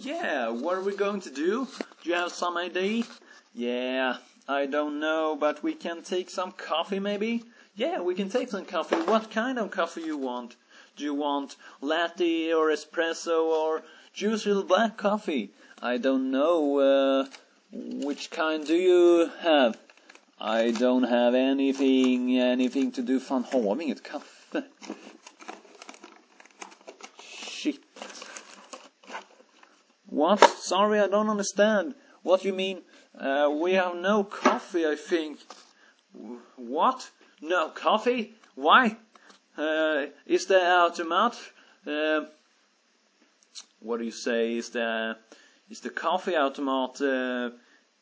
Yeah, what are we going to do? Do you have some idea? Yeah, I don't know, but we can take some coffee maybe? Yeah, we can take some coffee. What kind of coffee you want? Do you want latte or espresso or usual black coffee? I don't know, which kind do you have? I don't have anything to do. Fan, har vi inget kaffe? Shit. What? Sorry, I don't understand. What you mean? We have no coffee, I think. What? No coffee? Why? Is the automat? What do you say? Is the coffee automat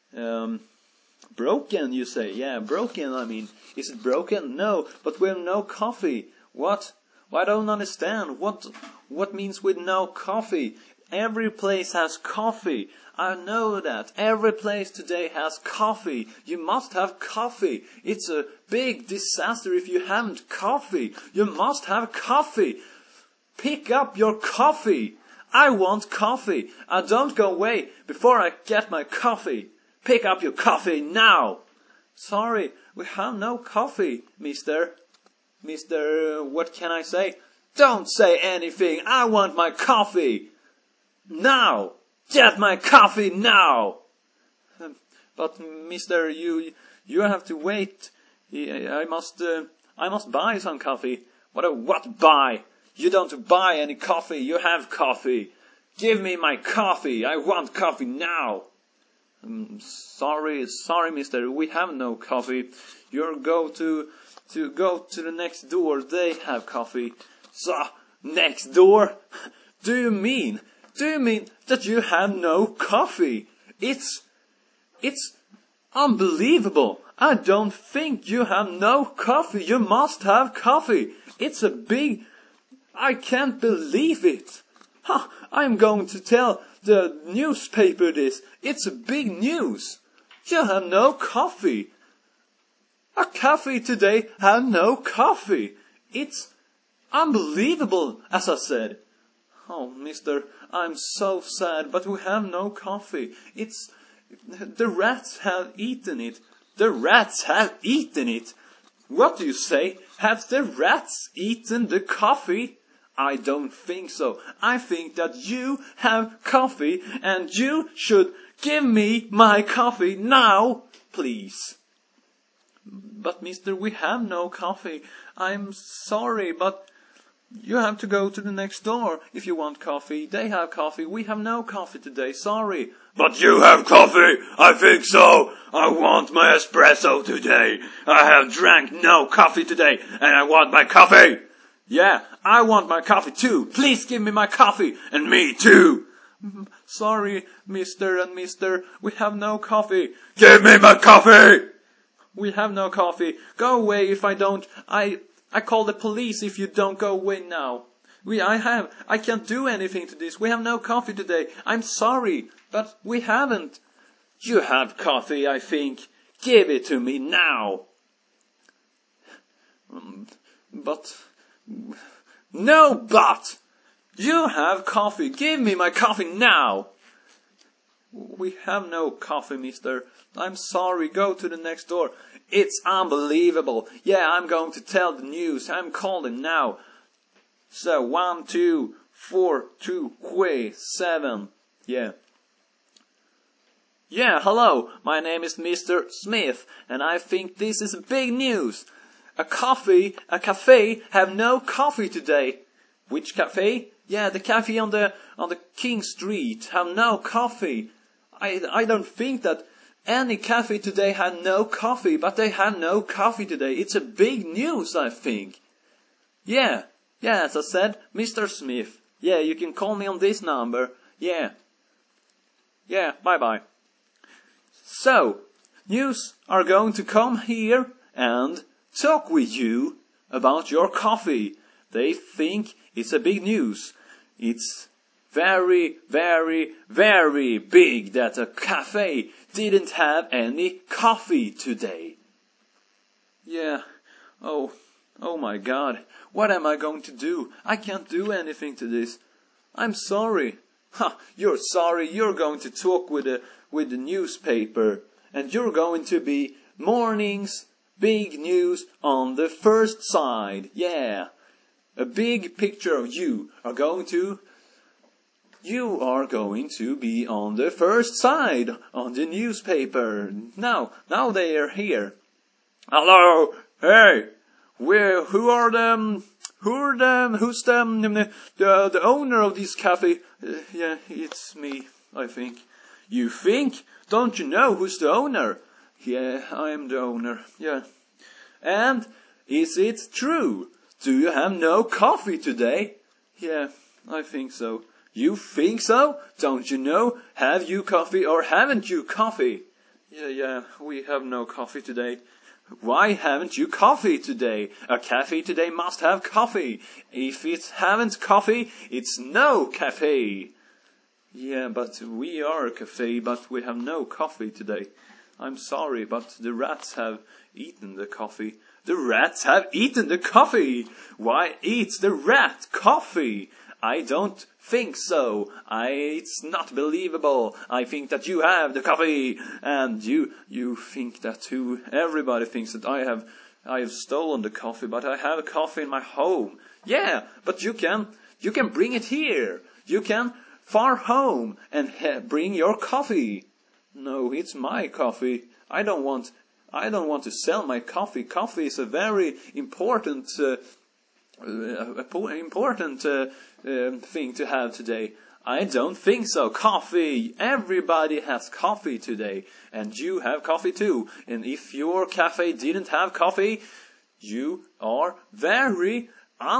broken? You say? Yeah, broken. I mean, is it broken? No, but we have no coffee. What? I don't understand. What means with no coffee? Every place has coffee. I know that. Every place today has coffee. You must have coffee. It's a big disaster if you haven't coffee. You must have coffee. Pick up your coffee. I want coffee. I don't go away before I get my coffee. Pick up your coffee now. Sorry, we have no coffee, mister. Mister, what can I say? Don't say anything. I want my coffee. Now! Get my coffee now! But, mister, you have to wait. I must buy some coffee. What buy? You don't buy any coffee. You have coffee. Give me my coffee. I want coffee now. Sorry, mister. We have no coffee. You go to the next door. They have coffee. So, next door? Do you mean that you have no coffee? It's unbelievable. I don't think you have no coffee. You must have coffee. I can't believe it. I'm going to tell the newspaper this. It's a big news. You have no coffee. A coffee today have no coffee. It's unbelievable, as I said. Oh, mister, I'm so sad, but we have no coffee. The rats have eaten it. The rats have eaten it. What do you say? Have the rats eaten the coffee? I don't think so. I think that you have coffee and you should give me my coffee now, please. But mister, we have no coffee. I'm sorry, but you have to go to the next door if you want coffee. They have coffee. We have no coffee today. Sorry. But you have coffee. I think so. I want my espresso today. I have drank no coffee today and I want my coffee. Yeah, I want my coffee too. Please give me my coffee and me too. Sorry, mister and mister. We have no coffee. Give me my coffee. We have no coffee. Go away if I don't. I call the police if you don't go away now. I can't do anything to this. We have no coffee today. I'm sorry, but we haven't. You have coffee, I think. Give it to me now. No, but! You have coffee. Give me my coffee now. We have no coffee, mister. I'm sorry. Go to the next door. It's unbelievable. Yeah, I'm going to tell the news. I'm calling now. So, 1, 2, 4, 2, 3, 7. Yeah. Yeah, hello. My name is Mr. Smith, and I think this is big news. A cafe have no coffee today. Which cafe? Yeah, the cafe on the King Street have no coffee. I don't think that any cafe today had no coffee, but they had no coffee today. It's a big news, I think. Yeah, as I said, Mr. Smith. Yeah, you can call me on this number. Yeah, bye-bye. So, news are going to come here and talk with you about your coffee. They think it's a big news. It's very, very, very big that a cafe didn't have any coffee today. Yeah. Oh my God. What am I going to do? I can't do anything to this. I'm sorry. Ha, you're sorry, you're going to talk with the newspaper, and you're going to be morning's big news on the first side. Yeah. A big picture of you are going to be on the first side on the newspaper. Now they are here. Hello, hey, who's the owner of this cafe? Yeah, it's me, I think. You think? Don't you know who's the owner? Yeah, I am the owner, yeah. And is it true? Do you have no coffee today? Yeah, I think so. You think so? Don't you know? Have you coffee or haven't you coffee? Yeah, we have no coffee today. Why haven't you coffee today? A cafe today must have coffee. If it haven't coffee, it's no cafe. Yeah, but we are a cafe, but we have no coffee today. I'm sorry, but the rats have eaten the coffee. The rats have eaten the coffee! Why eats the rat coffee? I don't think so. It's not believable. I think that you have the coffee, and you think that too. Everybody thinks that I have stolen the coffee, but I have a coffee in my home. Yeah, but you can bring it here. You can far home and bring your coffee. No, it's my coffee. I don't want to sell my coffee. Coffee is a very important thing to have today. I don't think so. Coffee. Everybody has coffee today. And you have coffee too. And if your cafe didn't have coffee, you are very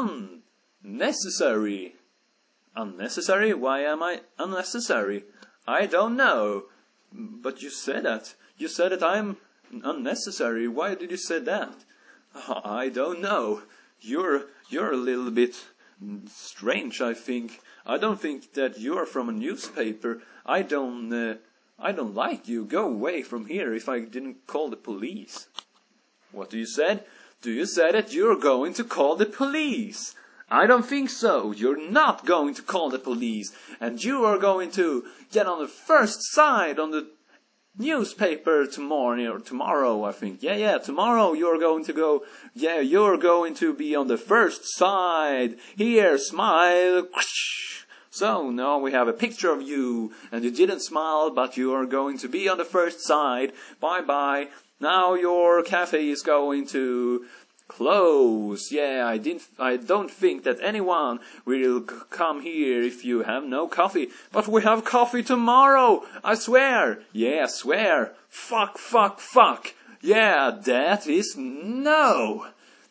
unnecessary. Unnecessary? Why am I unnecessary? I don't know. But you said that. You said that I'm unnecessary. Why did you say that? I don't know. You're a little bit strange, I think. I don't think that you're from a newspaper. I don't like you. Go away from here if I didn't call the police. What do you said? Do you say that you're going to call the police? I don't think so. You're not going to call the police. And you are going to get on the first side on the newspaper tomorrow, I think. Yeah, tomorrow you're going to go. Yeah, you're going to be on the first side. Here, smile. So, now we have a picture of you. And you didn't smile, but you are going to be on the first side. Bye-bye. Now your cafe is going to close. Yeah, I don't think that anyone will come here if you have no coffee. But we have coffee tomorrow, I swear. Yeah, swear. Fuck. Yeah, that is no.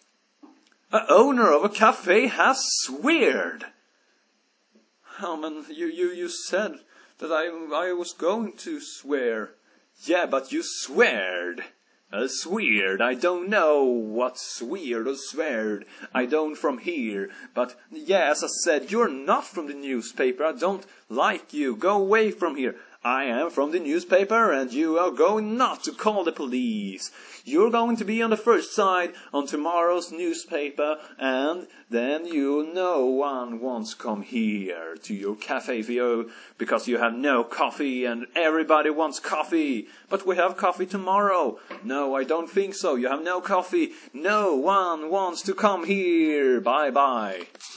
A owner of a cafe has sweared. Oh man, you said that I was going to swear. Yeah, but you sweared. Sweared. I don't know what's weird or sweared. I don't from here. But yeah, as I said, you're not from the newspaper. I don't like you. Go away from here. I am from the newspaper and you are going not to call the police. You're going to be on the first side on tomorrow's newspaper and then no one wants to come here to your cafe because you have no coffee and everybody wants coffee. But we have coffee tomorrow. No, I don't think so. You have no coffee. No one wants to come here. Bye-bye.